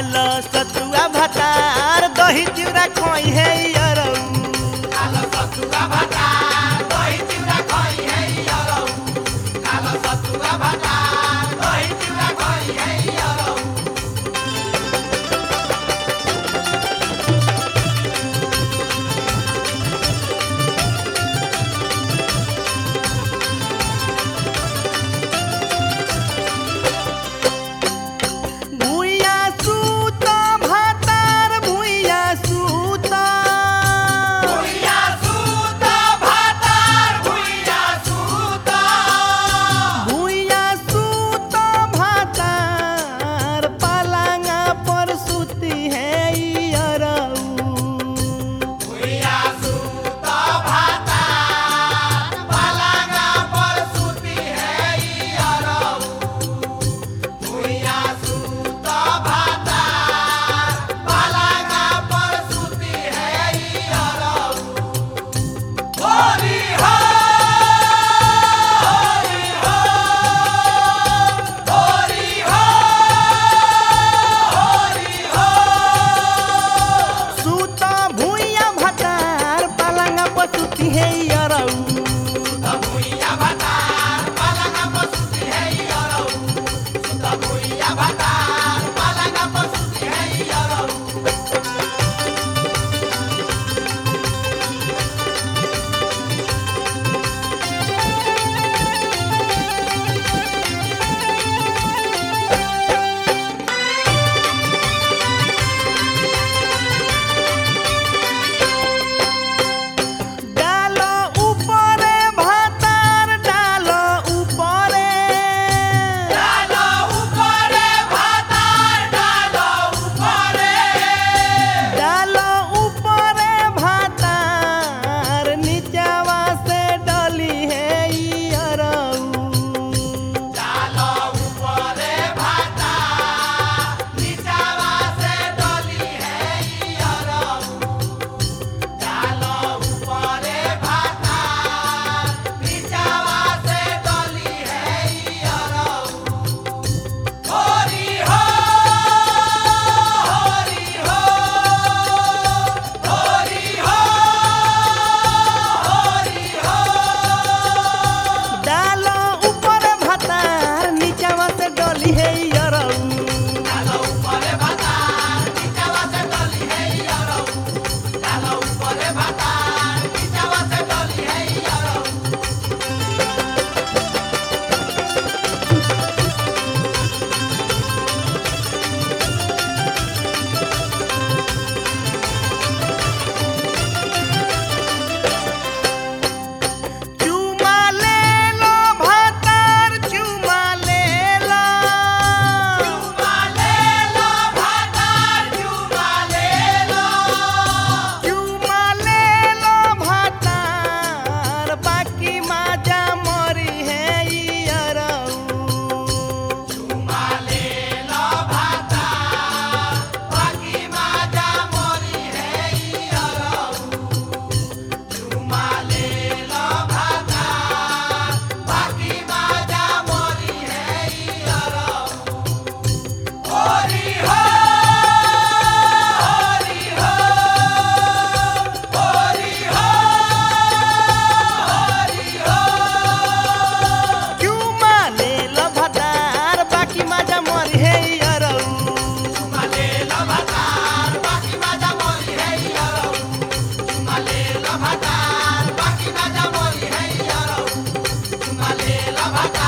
खालो सतुआ भातार दही चिउरा खोई है यरौ खालो सतुआ भातार दही चिउरा खोई है यरौ खालो सतुआ भातार दही चिउरा खोई है यरौ भुइया सूत भातार भुइया सूत भुइया सूत भातार भुइया सूत भुइया सूत भातार पलंगा पर सुती है यरौ भुइया सूत भातार पलंगा पर सुती है यरौ भुइया सूत भातार पलंगा पर सुती है यरौ होरी हो होरी हो होरी हो होरी हो सूत भुइया भातार पलंगा पर सुती है यरौ भुइया भातार पलंगा पर सुती है यरौ भुइया भातार पलंगा पर सुती है यरौ डालो ऊपरे भातार डालो ऊपरे डालो ऊपरे भातार डालो ऊपरे डालो ऊपरे भातार नीचवा से डली है यरौ डालो ऊपरे भातार नीचवा से डली है यरौ डालो ऊपरे भातार नीचवा से डली है यरौ होरी हो होरी हो होरी हो होरी हो डालो ऊपरे भातार नीचवा से डली है यरौ डालो ऊपरे भातार नीचवा से डली है यरौ डालो ऊपरे भातार नीचवा से डली है यरौ चुमा ले लो भातार चुमा ले लो चुमा ले लो भातार चुमा ले लो चुमा ले लो भातार बाकी माजा मरी है यरौ चुमा ले लो भातार बाकी माजा मोरी है यरौ चुमा ले लो भातार बाकी माजा मोरी है यरौ होरी हो होरी हो होरी हो होरी हो चुमा ले लो भातार बाकी माजा मरी है यरौ चुमा ले लो भातार बाकी माजा मोरी है यरौ चुमा ले लो भातार बाकी माजा मोरी है यरौ चुमा ले लो भातार